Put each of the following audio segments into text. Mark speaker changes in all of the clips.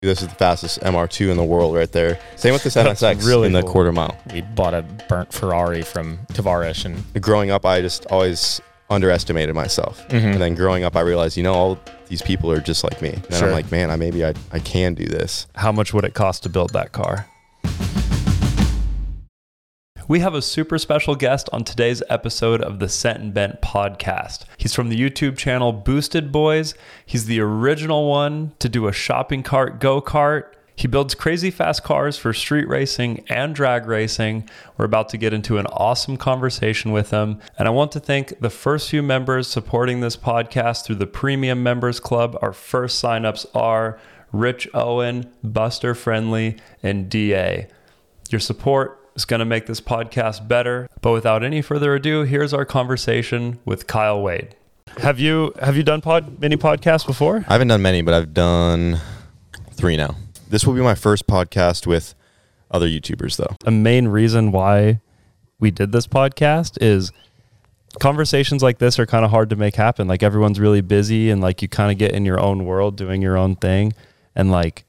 Speaker 1: This is the fastest MR2 in the world right there. Same with this NSX really in the quarter mile.
Speaker 2: We bought a burnt Ferrari from Tavares. And
Speaker 1: growing up, I just always underestimated myself. And then growing up, I realized, all these people are just like me. And then I'm like, man, maybe I can do this.
Speaker 3: How much would it cost to build that car? We have a super special guest on today's episode of the Sent and Bent podcast. He's from the YouTube channel Boosted Boys. He's the original one to do a shopping cart go-kart. He builds crazy fast cars for street racing and drag racing. We're about to get into an awesome conversation with him. And I want to thank the first few members supporting this podcast through the Premium Members Club. Our first signups are Rich Owen, Buster Friendly, and DA. Your support is going to make this podcast better. But without any further ado, here's our conversation with Kyle Wade. Have you done many podcasts before?
Speaker 1: I haven't done many, but I've done 3 now. This will be my first podcast with other YouTubers, though.
Speaker 3: A main reason why we did this podcast is conversations like this are kind of hard to make happen. Like, everyone's really busy and like you kind of get in your own world doing your own thing. And like,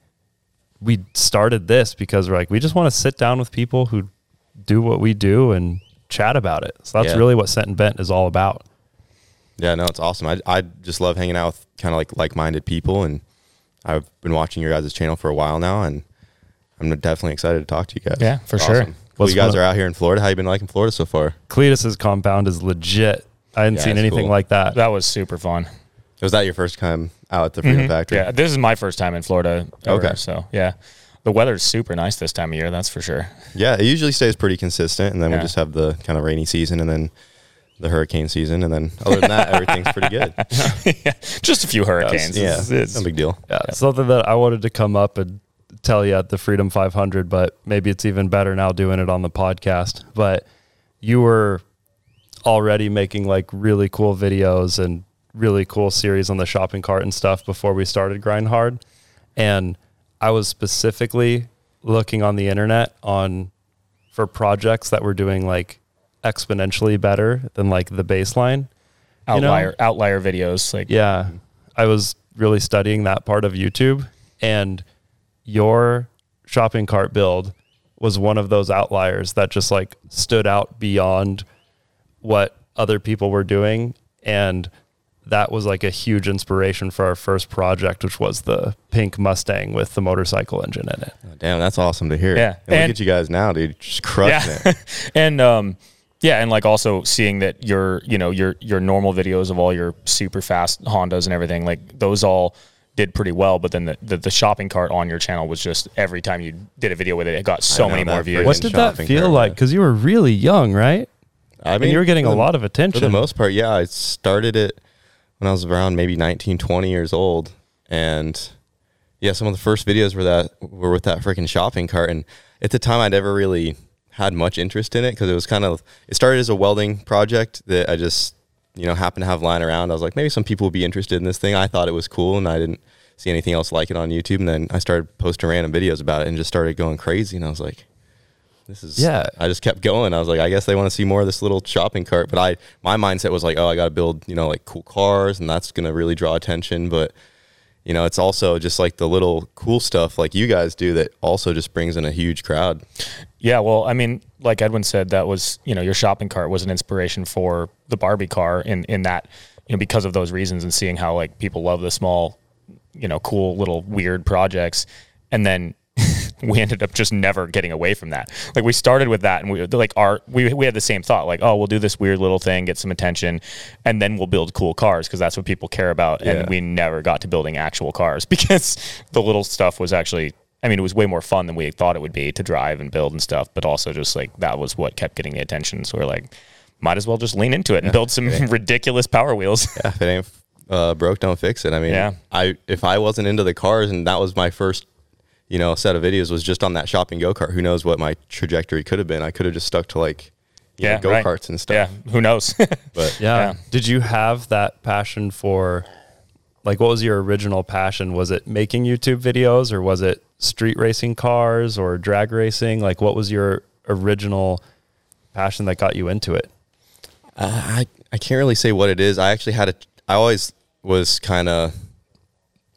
Speaker 3: we started this because we're like, we just want to sit down with people who do what we do and chat about it. So that's really what Sent and Bent is all about.
Speaker 1: Yeah, no, it's awesome. I just love hanging out with kind of like-minded people, and I've been watching your guys' channel for a while now, and I'm definitely excited to talk to you guys.
Speaker 2: Yeah, for sure.
Speaker 1: Well, you guys are out here in Florida. How you been liking Florida so far?
Speaker 3: Cletus's compound is legit. I hadn't seen anything like that.
Speaker 2: That was super fun.
Speaker 1: Was that your first time out at the Freedom Factory?
Speaker 2: Yeah, this is my first time in Florida ever, okay. So, yeah. The weather's super nice this time of year, that's for sure.
Speaker 1: Yeah, it usually stays pretty consistent, and then we just have the kind of rainy season and then the hurricane season, and then other than that, everything's pretty good.
Speaker 2: Yeah, just a few hurricanes.
Speaker 1: It's no big deal.
Speaker 3: Yeah, something that I wanted to come up and tell you at the Freedom 500, but maybe it's even better now doing it on the podcast. But you were already making like really cool videos and really cool series on the shopping cart and stuff before we started Grind Hard. And I was specifically looking on the internet for projects that were doing like exponentially better than like the baseline.
Speaker 2: Outlier videos. Like,
Speaker 3: yeah, I was really studying that part of YouTube, and your shopping cart build was one of those outliers that just like stood out beyond what other people were doing. And that was like a huge inspiration for our first project, which was the pink Mustang with the motorcycle engine in it.
Speaker 1: Oh, damn, that's awesome to hear.
Speaker 2: Yeah.
Speaker 1: And look at you guys now, dude. Just crushing it.
Speaker 2: And like also seeing that your normal videos of all your super fast Hondas and everything, like those all did pretty well, but then the shopping cart on your channel was just every time you did a video with it, it got so many more views.
Speaker 3: What did that feel like? Because you were really young, right?
Speaker 1: I mean,
Speaker 3: and you were getting a lot of attention.
Speaker 1: For the most part, yeah. I started it when I was around maybe 19, 20 years old. And yeah, some of the first videos were with that freaking shopping cart. And at the time, I never really had much interest in it because it started as a welding project that I just, happened to have lying around. I was like, maybe some people would be interested in this thing. I thought it was cool, and I didn't see anything else like it on YouTube. And then I started posting random videos about it and just started going crazy. And I was like, I just kept going. I was like, I guess they want to see more of this little shopping cart. But my mindset was like, oh, I got to build, like cool cars, and that's going to really draw attention. But, it's also just like the little cool stuff like you guys do that also just brings in a huge crowd.
Speaker 2: Yeah, well, I mean, like Edwin said, that was, your shopping cart was an inspiration for the Barbie car in that, because of those reasons and seeing how like people love the small, cool little weird projects. And then we ended up just never getting away from that. Like we started with that, and we had the same thought, like, oh, we'll do this weird little thing, get some attention, and then we'll build cool cars because that's what people care about. Yeah. And we never got to building actual cars because the little stuff was actually, it was way more fun than we thought it would be to drive and build and stuff, but also just like that was what kept getting the attention. So we're like, might as well just lean into it and build some ridiculous Power Wheels.
Speaker 1: Yeah, if it ain't broke, don't fix it. If I wasn't into the cars and that was my first set of videos was just on that shopping go-kart, who knows what my trajectory could have been. I could have just stuck to like go-karts and stuff.
Speaker 2: Yeah, who knows?
Speaker 1: But
Speaker 3: yeah. Did you have that passion for, like, what was your original passion? Was it making YouTube videos, or was it street racing cars or drag racing? Like, what was your original passion that got you into it?
Speaker 1: I can't really say what it is. I actually I always was kind of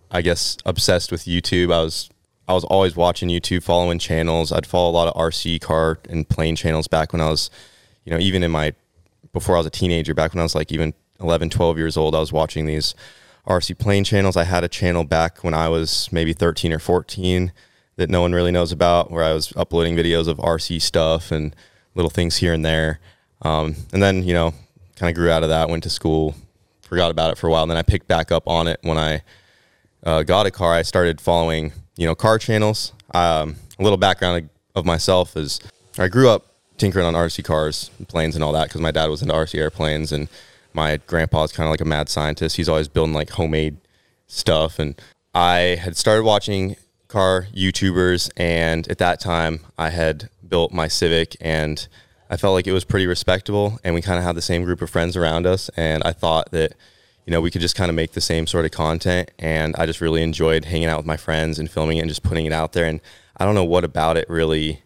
Speaker 1: I guess, obsessed with YouTube. I was always watching YouTube, following channels. I'd follow a lot of RC car and plane channels back when I was, even before I was a teenager, back when I was like even 11, 12 years old, I was watching these RC plane channels. I had a channel back when I was maybe 13 or 14 that no one really knows about, where I was uploading videos of RC stuff and little things here and there. And then, kind of grew out of that, went to school, forgot about it for a while. And then I picked back up on it when I got a car. I started following, car channels. A little background of myself is I grew up tinkering on RC cars and planes and all that because my dad was into RC airplanes, and my grandpa's kind of like a mad scientist. He's always building like homemade stuff. And I had started watching car YouTubers, and at that time I had built my Civic, and I felt like it was pretty respectable, and we kind of had the same group of friends around us, and I thought that we could just kind of make the same sort of content, and I just really enjoyed hanging out with my friends and filming it and just putting it out there. And I don't know what about it really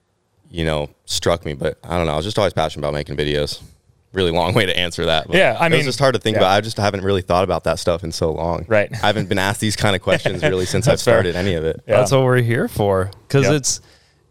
Speaker 1: struck me, but I don't know, I was just always passionate about making videos. Really long way to answer that. But
Speaker 2: yeah, I mean,
Speaker 1: it's just hard to think about. I just haven't really thought about that stuff in so long.
Speaker 2: Right.
Speaker 1: I haven't been asked these kind of questions really since I've started any of it.
Speaker 3: Yeah. That's what we're here for, because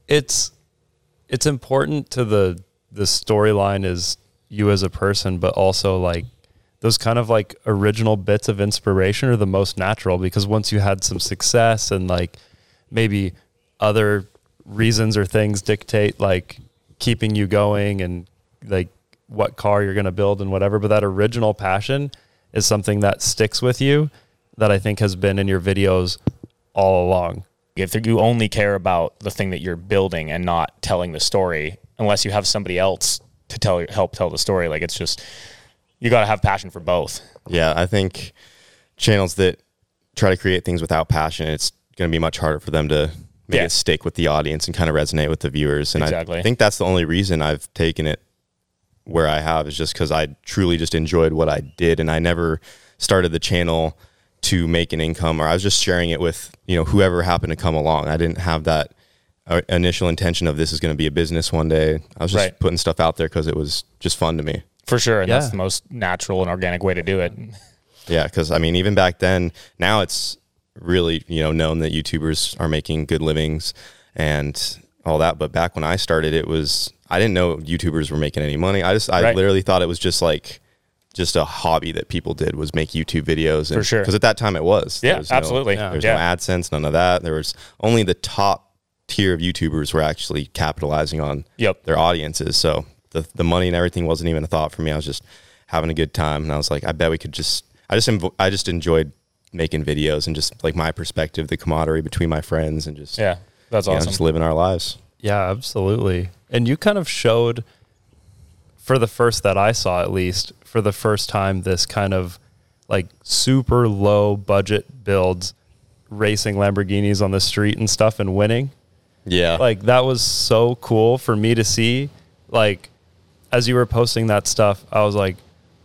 Speaker 3: it's important to the storyline is you as a person, but also like those kind of like original bits of inspiration are the most natural, because once you had some success and like maybe other reasons or things dictate like keeping you going and like what car you're going to build and whatever, but that original passion is something that sticks with you, that I think has been in your videos all along.
Speaker 2: If you only care about the thing that you're building and not telling the story, unless you have somebody else to help tell the story, like it's just, you got to have passion for both.
Speaker 1: Yeah, I think channels that try to create things without passion, it's going to be much harder for them to make it stick with the audience and kind of resonate with the viewers. And
Speaker 2: exactly.
Speaker 1: I think that's the only reason I've taken it where I have, is just because I truly just enjoyed what I did, and I never started the channel to make an income, or I was just sharing it with whoever happened to come along. I didn't have that initial intention of this is going to be a business one day. I was just putting stuff out there because it was just fun to me.
Speaker 2: For sure, and that's the most natural and organic way to do it.
Speaker 1: Yeah, because I mean, even back then, now it's really known that YouTubers are making good livings and all that. But back when I started, I didn't know YouTubers were making any money. I literally thought it was just a hobby that people did, was make YouTube videos. And,
Speaker 2: for sure.
Speaker 1: Because at that time it was.
Speaker 2: Yeah, absolutely.
Speaker 1: There was no AdSense, none of that. There was only the top tier of YouTubers were actually capitalizing on their audiences. So the money and everything wasn't even a thought for me. I was just having a good time. And I was like, I bet we could I just enjoyed making videos and just like my perspective, the camaraderie between my friends, and just,
Speaker 2: that's awesome.
Speaker 1: Just living our lives.
Speaker 3: Yeah, absolutely. And you kind of showed, for the first that I saw at least, for the first time, this kind of like super low budget builds, racing Lamborghinis on the street and stuff and winning.
Speaker 1: Yeah.
Speaker 3: Like that was so cool for me to see. Like as you were posting that stuff, I was like,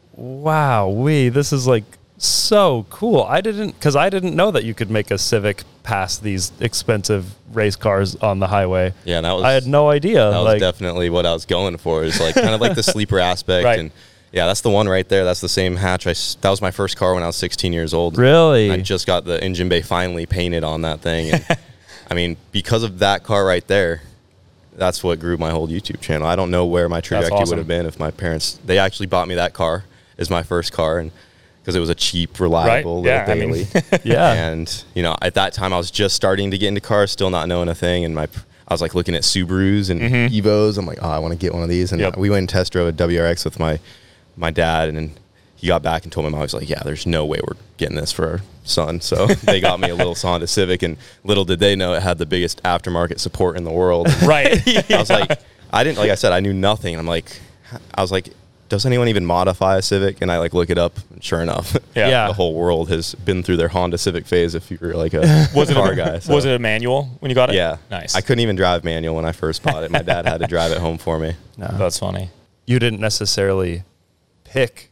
Speaker 3: wow, this is like so cool. I didn't know that you could make a Civic pass these expensive race cars on the highway.
Speaker 1: Yeah, and
Speaker 3: I had no idea.
Speaker 1: That was definitely what I was going for. Is like kind of like the sleeper aspect.
Speaker 2: Right.
Speaker 1: And yeah, that's the one right there. That's the same hatch. That was my first car when I was 16 years old.
Speaker 3: Really?
Speaker 1: I just got the engine bay finally painted on that thing. And I mean, because of that car right there, that's what grew my whole YouTube channel. I don't know where my trajectory would have been if my parents, they actually bought me that car as my first car, and because it was a cheap, reliable little Bailey. And at that time I was just starting to get into cars, still not knowing a thing, and I was like looking at Subarus and Evos. I'm like, oh, I want to get one of these. And we went and test drove a WRX with my dad, and then he got back and told me, I was like, yeah, there's no way we're getting this for our son. So they got me a little Honda Civic, and little did they know it had the biggest aftermarket support in the world.
Speaker 2: Right.
Speaker 1: I was like, like I said, I knew nothing. I was like, does anyone even modify a Civic? And I look it up, and sure enough, the whole world has been through their Honda Civic phase if you're like a car guy. So.
Speaker 2: Was it a manual when you got it?
Speaker 1: Yeah.
Speaker 2: Nice.
Speaker 1: I couldn't even drive manual when I first bought it. My dad had to drive it home for me.
Speaker 2: No. That's funny.
Speaker 3: You didn't necessarily pick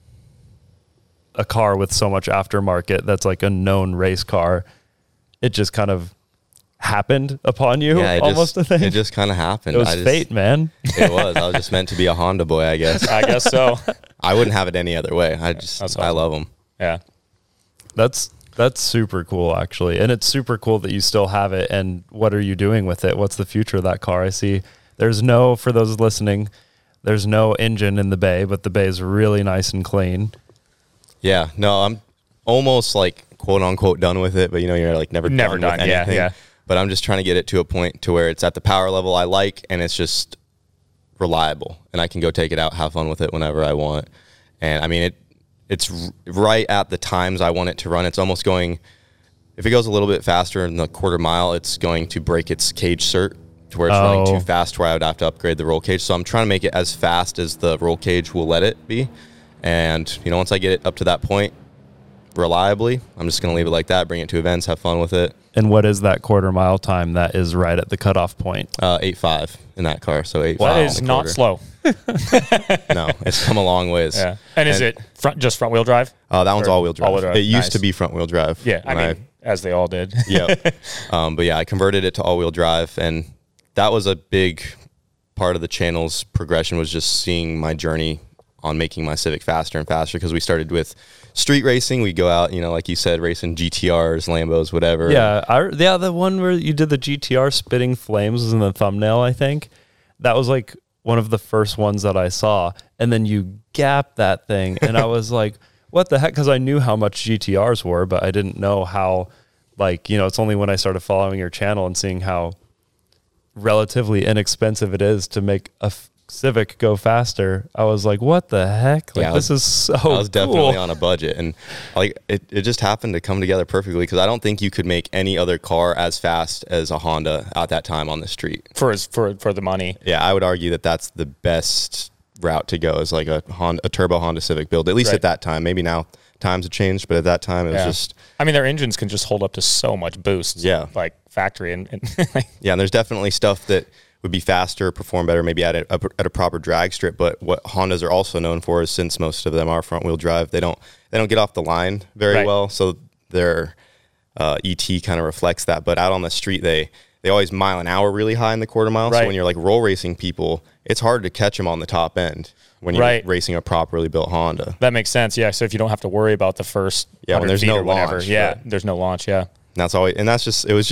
Speaker 3: a car with so much aftermarket that's like a known race car. It just kind of happened upon you, almost a thing.
Speaker 1: It just kind of happened.
Speaker 3: It was fate, man.
Speaker 1: It was. I was just meant to be a Honda boy, I guess.
Speaker 2: I guess so.
Speaker 1: I wouldn't have it any other way. I love them.
Speaker 2: Yeah.
Speaker 3: That's That's super cool, actually. And it's super cool that you still have it. And what are you doing with it? What's the future of that car? I see there's no, for those listening, there's no engine in the bay, but the bay is really nice and clean.
Speaker 1: Yeah, no, I'm almost like quote unquote done with it, but you're like never done with anything.
Speaker 2: Yeah.
Speaker 1: But I'm just trying to get it to a point to where it's at the power level I like, and it's just reliable, and I can go take it out, have fun with it whenever I want. And I mean, it's right at the times I want it to run. It's almost going, if it goes a little bit faster in the quarter mile, it's going to break its cage cert to where it's running too fast, to where I would have to upgrade the roll cage. So I'm trying to make it as fast as the roll cage will let it be. And once I get it up to that point reliably, I'm just going to leave it like that, bring it to events, have fun with it.
Speaker 3: And what is that quarter mile time that is right at the cutoff point?
Speaker 1: 8.5 in that car. So 8.5.
Speaker 2: That is not slow.
Speaker 1: No, it's come a long ways.
Speaker 2: Yeah. And is it front wheel drive?
Speaker 1: That one's all-wheel drive.
Speaker 2: All-wheel drive.
Speaker 1: It used
Speaker 2: Nice.
Speaker 1: to be front-wheel drive.
Speaker 2: Yeah, I mean, as they all did.
Speaker 1: Yeah. But yeah, I converted it to all-wheel drive, and that was a big part of the channel's progression, was just seeing my journey on making my Civic faster and faster, because we started with street racing. We go out, like you said, racing GTRs, Lambos, whatever.
Speaker 3: Yeah, the one where you did the GTR spitting flames was in the thumbnail, I think. That was like one of the first ones that I saw. And then you gapped that thing, and I was like, what the heck? Because I knew how much GTRs were, but I didn't know how, it's only when I started following your channel and seeing how relatively inexpensive it is to make a Civic go faster. I was like, what the heck? This is so cool.
Speaker 1: I was definitely on a budget, and it just happened to come together perfectly, because I don't think you could make any other car as fast as a Honda at that time on the street.
Speaker 2: For the money.
Speaker 1: Yeah, I would argue that that's the best route to go, is like a turbo Honda Civic build, at least at that time. Maybe now times have changed, but at that time it was just...
Speaker 2: I mean, their engines can just hold up to so much boost.
Speaker 1: Yeah.
Speaker 2: Like factory. And
Speaker 1: yeah, and there's definitely stuff that would be faster, perform better, maybe at a proper drag strip. But what Hondas are also known for is, since most of them are front wheel drive, they don't get off the line very well. So their ET kind of reflects that. But out on the street, they always mile an hour really high in the quarter mile. So when you're like roll racing people, it's hard to catch them on the top end when you're racing a properly built Honda.
Speaker 2: That makes sense. Yeah. So if you don't have to worry about the first
Speaker 1: when there's no launch,
Speaker 2: there's no launch. Yeah.
Speaker 1: And that's just it was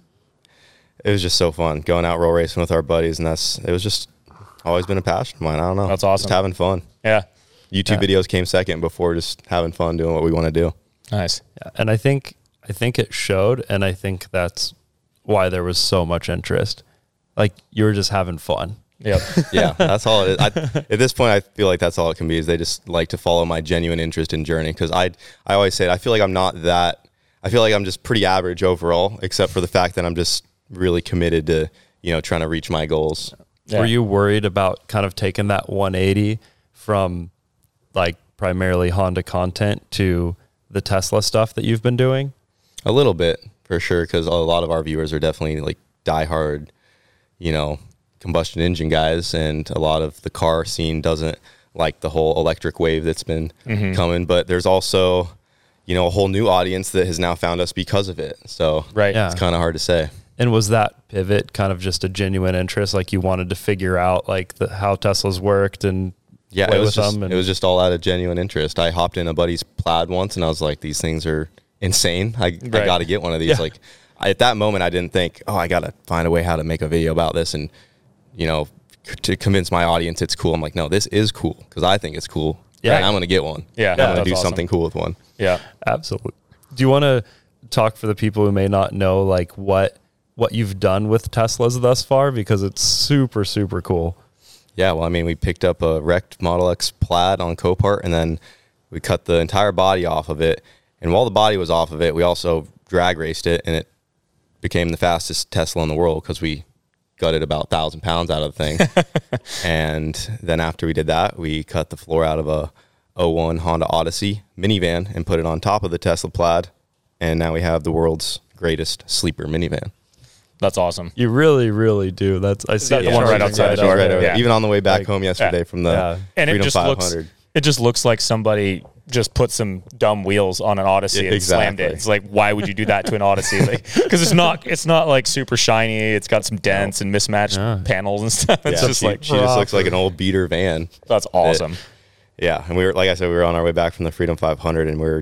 Speaker 1: just so fun going out roll racing with our buddies, and it was just always been a passion of mine. I don't know.
Speaker 2: That's awesome.
Speaker 1: Just having fun.
Speaker 2: Yeah.
Speaker 1: YouTube videos came second before just having fun doing what we want to do.
Speaker 2: Nice.
Speaker 3: Yeah. And I think it showed, and I think that's why there was so much interest. Like, you were just having fun.
Speaker 2: Yep.
Speaker 1: Yeah, that's all it is. At this point, I feel like that's all it can be, is they just like to follow my genuine interest in journey. Because I always say it, I feel like I'm just pretty average overall, except for the fact that I'm just really committed to, trying to reach my goals.
Speaker 3: Yeah. Were you worried about kind of taking that 180 from like primarily Honda content to the Tesla stuff that you've been doing?
Speaker 1: A little bit, for sure, because a lot of our viewers are definitely like diehard, combustion engine guys, and a lot of the car scene doesn't like the whole electric wave that's been coming. But there's also, a whole new audience that has now found us because of it. So it's kind of hard to say.
Speaker 3: And was that pivot kind of just a genuine interest? Like, you wanted to figure out like how Teslas worked and play with them?
Speaker 1: It was just all out of genuine interest. I hopped in a buddy's Plaid once, and I was like, these things are insane. I got to get one of these. Yeah. Like, at that moment, I didn't think, I got to find a way how to make a video about this and, to convince my audience it's cool. I'm like, no, this is cool because I think it's cool. Yeah, and I'm going to get one.
Speaker 2: Yeah,
Speaker 1: I'm going to do something cool with one.
Speaker 2: Yeah,
Speaker 3: absolutely. Do you want to talk for the people who may not know, like, what you've done with Teslas thus far? Because it's super, super cool.
Speaker 1: Yeah, well, I mean, we picked up a wrecked Model X Plaid on Copart, and then we cut the entire body off of it. And while the body was off of it, we also drag raced it, and it became the fastest Tesla in the world because we gutted about 1,000 pounds out of the thing. And then after we did that, we cut the floor out of a 01 Honda Odyssey minivan and put it on top of the Tesla Plaid. And now we have the world's greatest sleeper minivan.
Speaker 2: That's awesome.
Speaker 3: You really, really do. I see
Speaker 2: the one right outside the door.
Speaker 1: Right over. Even on the way back home yesterday from the Freedom 500.
Speaker 2: It just looks like somebody just put some dumb wheels on an Odyssey and slammed it. It's like, why would you do that to an Odyssey? Because it's not like super shiny. It's got some dents and mismatched panels and stuff. It's just
Speaker 1: she just looks like an old beater van.
Speaker 2: That's awesome.
Speaker 1: And we were, like I said, we were on our way back from the Freedom 500, and we were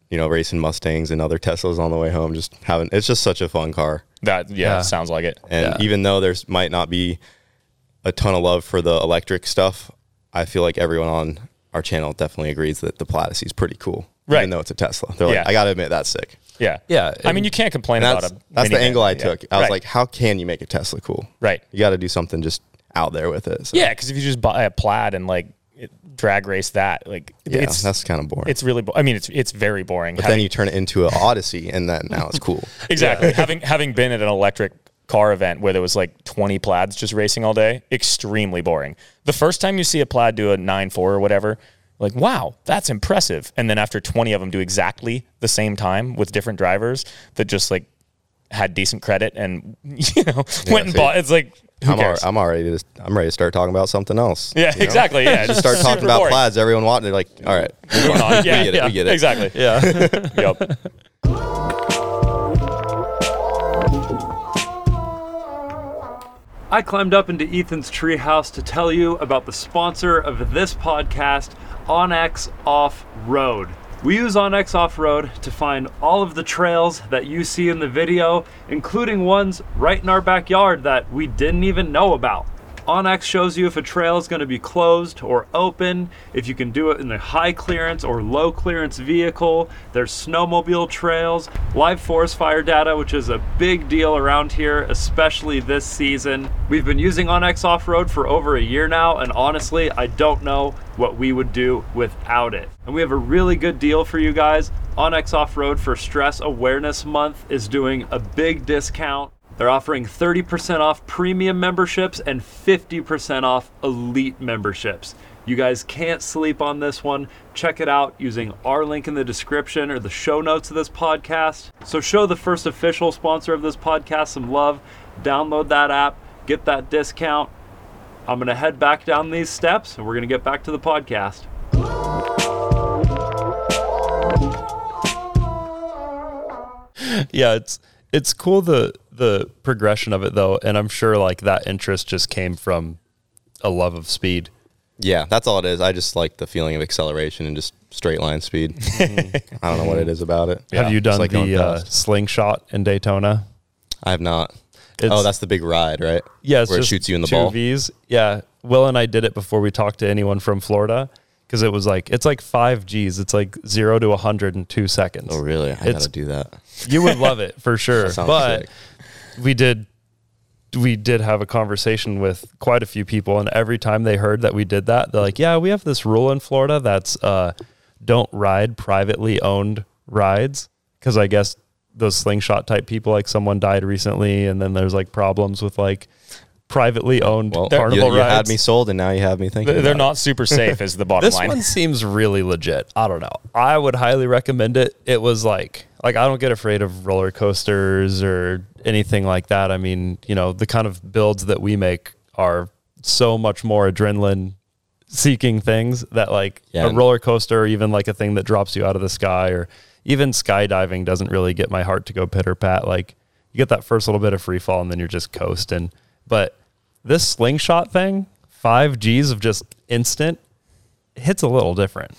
Speaker 1: racing Mustangs and other Teslas on the way home. It's just such a fun car.
Speaker 2: Sounds like it.
Speaker 1: And even though there's might not be a ton of love for the electric stuff, I feel like everyone on our channel definitely agrees that the Platycee is pretty cool,
Speaker 2: right?
Speaker 1: Even though it's a Tesla, they're like, I got to admit that's sick.
Speaker 2: Yeah. I mean, you can't complain about it.
Speaker 1: That's the angle I took. I was like, how can you make a Tesla cool?
Speaker 2: Right.
Speaker 1: You got to do something just out there with it. So.
Speaker 2: Yeah, because if you just buy a Plaid and like drag race that, like
Speaker 1: that's kind of boring.
Speaker 2: It's really, I mean, it's very boring.
Speaker 1: But then you turn it into an Odyssey, and then now it's cool.
Speaker 2: Exactly. having been at an electric car event where there was like 20 Plaids just racing all day, extremely boring. The first time you see a Plaid do a 9.4 or whatever, like, wow, that's impressive. And then after 20 of them do exactly the same time with different drivers that just like had decent credit and went and bought. It's like, who cares?
Speaker 1: I'm ready to start talking about something else.
Speaker 2: Yeah, exactly. Yeah,
Speaker 1: just start talking about
Speaker 2: boring.
Speaker 1: Plaids. Everyone wanted. They're like, all right,
Speaker 2: moving on. Yeah,
Speaker 1: we get it.
Speaker 2: Exactly. Yeah. Yep.
Speaker 3: I climbed up into Ethan's treehouse to tell you about the sponsor of this podcast, OnX Off-Road. We use OnX Off-Road to find all of the trails that you see in the video, including ones right in our backyard that we didn't even know about. OnX shows you if a trail is going to be closed or open, if you can do it in the high clearance or low clearance vehicle. There's snowmobile trails, live forest fire data, which is a big deal around here, especially this season. We've been using OnX Off-Road for over a year now, and honestly, I don't know what we would do without it. And we have a really good deal for you guys. OnX Off-Road for Stress Awareness Month is doing a big discount. They're offering 30% off premium memberships and 50% off elite memberships. You guys can't sleep on this one. Check it out using our link in the description or the show notes of this podcast. So show the first official sponsor of this podcast some love. Download that app, get that discount. I'm gonna head back down these steps and we're gonna get back to the podcast.
Speaker 4: Yeah, it's cool the progression of it though, and I'm sure like that interest just came from a love of speed.
Speaker 1: Yeah, that's all it is. I just like the feeling of acceleration and just straight line speed. I don't know what it is about it.
Speaker 4: Have you done
Speaker 1: like
Speaker 4: the slingshot in Daytona?
Speaker 1: I have not. That's the big ride, right?
Speaker 4: Yeah, it's
Speaker 1: where
Speaker 4: just
Speaker 1: it shoots you in the
Speaker 4: two
Speaker 1: ball.
Speaker 4: Vs. Yeah, Will and I did it before we talked to anyone from Florida because it was like it's like 5 Gs. It's like 0 to 100 in 2 seconds.
Speaker 1: Oh, really? I gotta do that.
Speaker 4: You would love it for sure.
Speaker 1: That sounds
Speaker 4: but
Speaker 1: sick.
Speaker 4: we did have a conversation with quite a few people, and every time they heard that we did that, they're like, yeah, we have this rule in Florida that's don't ride privately owned rides, because I guess those slingshot type people, like someone died recently, and then there's like problems with like privately owned carnival
Speaker 1: you
Speaker 4: rides.
Speaker 1: had me sold, and now you have me thinking
Speaker 2: They're not super safe is the bottom
Speaker 4: This
Speaker 2: line.
Speaker 4: one seems really legit. I don't know. I would highly recommend it. It was like I don't get afraid of roller coasters or anything like that. I mean, the kind of builds that we make are so much more adrenaline seeking things that like a roller coaster or even like a thing that drops you out of the sky or even skydiving doesn't really get my heart to go pitter pat. Like you get that first little bit of free fall and then you're just coasting. But this slingshot thing, 5 Gs of just instant, hits a little different.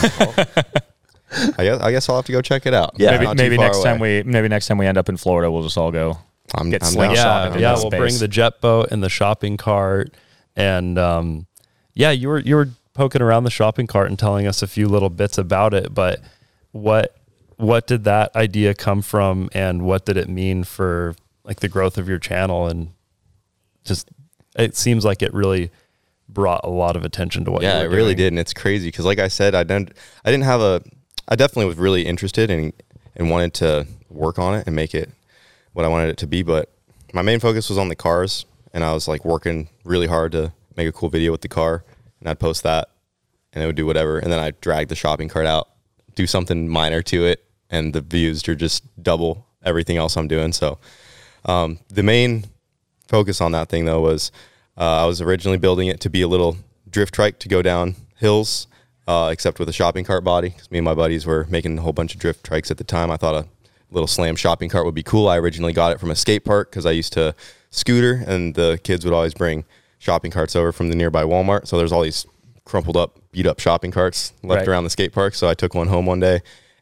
Speaker 1: I guess I'll have to go check it out.
Speaker 4: Yeah,
Speaker 2: maybe next time we end up in Florida, we'll just all go.
Speaker 1: I'm
Speaker 2: slingshot
Speaker 1: down.
Speaker 4: Yeah,
Speaker 2: into
Speaker 4: we'll
Speaker 2: space.
Speaker 4: bring the jet boat and the shopping cart, and you were poking around the shopping cart and telling us a few little bits about it. But what did that idea come from, and what did it mean for like the growth of your channel? And just it seems like it really brought a lot of attention to what.
Speaker 1: Yeah,
Speaker 4: you
Speaker 1: it
Speaker 4: were
Speaker 1: really
Speaker 4: doing.
Speaker 1: did, and it's crazy because, like I said, I definitely was really interested and wanted to work on it and make it what I wanted it to be. But my main focus was on the cars, and I was like working really hard to make a cool video with the car, and I'd post that, and it would do whatever, and then I'd drag the shopping cart out, do something minor to it, and the views are just double everything else I'm doing. So the main focus on that thing though was I was originally building it to be a little drift trike to go down hills, except with a shopping cart body, because me and my buddies were making a whole bunch of drift trikes at the time. I thought a little slam shopping cart would be cool. I originally got it from a skate park because I used to scooter, and the kids would always bring shopping carts over from the nearby Walmart. So there's all these crumpled up, beat up shopping carts left around the skate park. So I took one home one day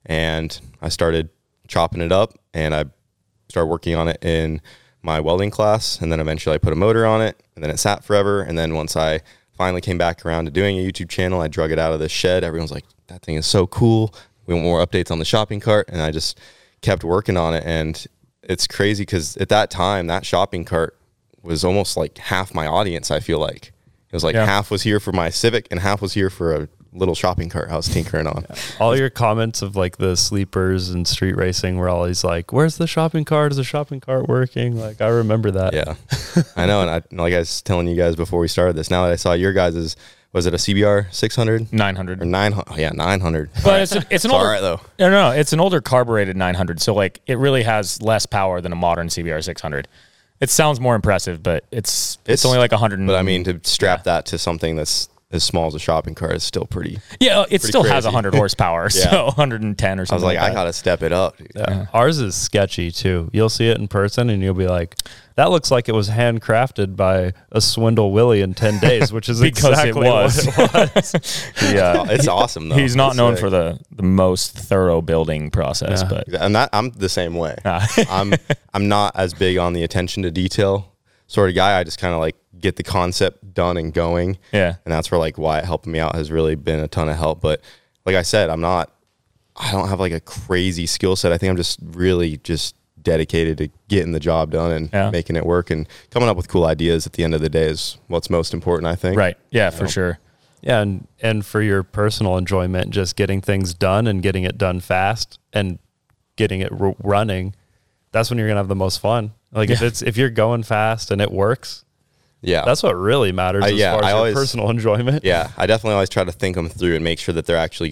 Speaker 1: and I started chopping it up, and I started working on it in my welding class, and then eventually I put a motor on it, and then it sat forever. And then once I finally came back around to doing a YouTube channel, I drug it out of the shed. Everyone's like, that thing is so cool. We want more updates on the shopping cart. And I just kept working on it. And it's crazy because at that time, that shopping cart was almost like half my audience, I feel like. It was like half was here for my Civic and half was here for a little shopping cart I was tinkering on.
Speaker 4: All your comments of like the sleepers and street racing were always like, where's the shopping cart? Is the shopping cart working? Like, I remember that.
Speaker 1: Yeah, I know. And like I was telling you guys before we started this, now that I saw your guys's, was it a CBR 600?
Speaker 2: 900.
Speaker 1: Or 900? Yeah, 900.
Speaker 2: But it's an older,
Speaker 1: all right, though.
Speaker 2: No, it's an older carbureted 900. So like it really has less power than a modern CBR 600. It sounds more impressive, but it's only like 100.
Speaker 1: But I mean, to strap that to something that's as small as a shopping cart is still pretty.
Speaker 2: Yeah, it still has
Speaker 1: crazy.
Speaker 2: 100 horsepower, so 110 or something.
Speaker 1: I was like,
Speaker 2: that.
Speaker 1: I gotta step it up, dude.
Speaker 4: Yeah. Ours is sketchy too. You'll see it in person and you'll be like, that looks like it was handcrafted by a Swindle Willie in 10 days, which is
Speaker 2: because
Speaker 4: exactly
Speaker 2: it was.
Speaker 4: what it was.
Speaker 2: Yeah,
Speaker 1: It's awesome though.
Speaker 2: He's not
Speaker 1: It's
Speaker 2: known
Speaker 1: sick.
Speaker 2: for the most thorough building process, but
Speaker 1: And that I'm the same way. I'm not as big on the attention to detail sort of guy. I just kind of like get the concept done and going.
Speaker 2: Yeah.
Speaker 1: And that's where like Wyatt helping me out has really been a ton of help. But like I said, I don't have like a crazy skill set. I think I'm just really just dedicated to getting the job done and making it work, and coming up with cool ideas at the end of the day is what's most important, I think.
Speaker 2: right. Yeah, for sure.
Speaker 4: Yeah, and for your personal enjoyment, just getting things done and getting it done fast and getting it running, that's when you're gonna have the most fun. Like if you're going fast and it works, that's what really matters as far as your personal enjoyment.
Speaker 1: Yeah, I definitely always try to think them through and make sure that they're actually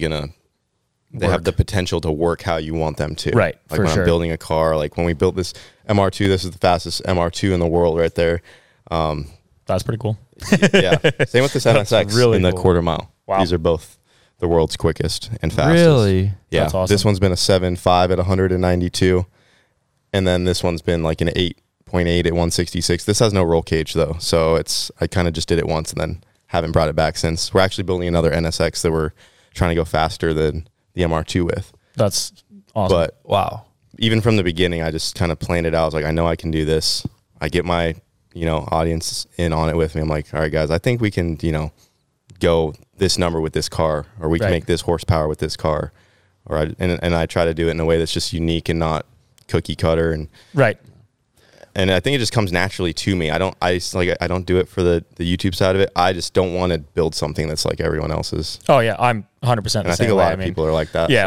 Speaker 1: they have the potential to work how you want them to.
Speaker 2: Right,
Speaker 1: Like
Speaker 2: for
Speaker 1: when
Speaker 2: sure.
Speaker 1: I'm building a car, like when we built this MR2, this is the fastest MR2 in the world right there.
Speaker 2: That's pretty cool.
Speaker 1: Yeah. Same with this NSX
Speaker 4: really
Speaker 1: in the
Speaker 4: cool.
Speaker 1: quarter mile.
Speaker 2: Wow.
Speaker 1: These are both the world's quickest and fastest.
Speaker 4: Really?
Speaker 1: Yeah.
Speaker 2: That's awesome.
Speaker 1: This one's been a 7.5 at 192. And then this one's been like an 8.8 at 166. This has no roll cage though. So I kind of just did it once and then haven't brought it back since. We're actually building another NSX that we're trying to go faster than the MR2 with.
Speaker 2: That's awesome.
Speaker 1: But
Speaker 4: Wow.
Speaker 1: even from the beginning, I just kind of planned it out. I was like, I know I can do this. I get my, audience in on it with me. I'm like, all right, guys, I think we can, go this number with this car, or we can make this horsepower with this car. And I try to do it in a way that's just unique and not cookie cutter.
Speaker 2: right.
Speaker 1: And I think it just comes naturally to me. I don't do it for the YouTube side of it. I just don't want to build something that's like everyone else's.
Speaker 2: Oh yeah, I'm 100% the
Speaker 1: And I
Speaker 2: same
Speaker 1: think a
Speaker 2: way.
Speaker 1: lot of people are like that.
Speaker 2: Yeah,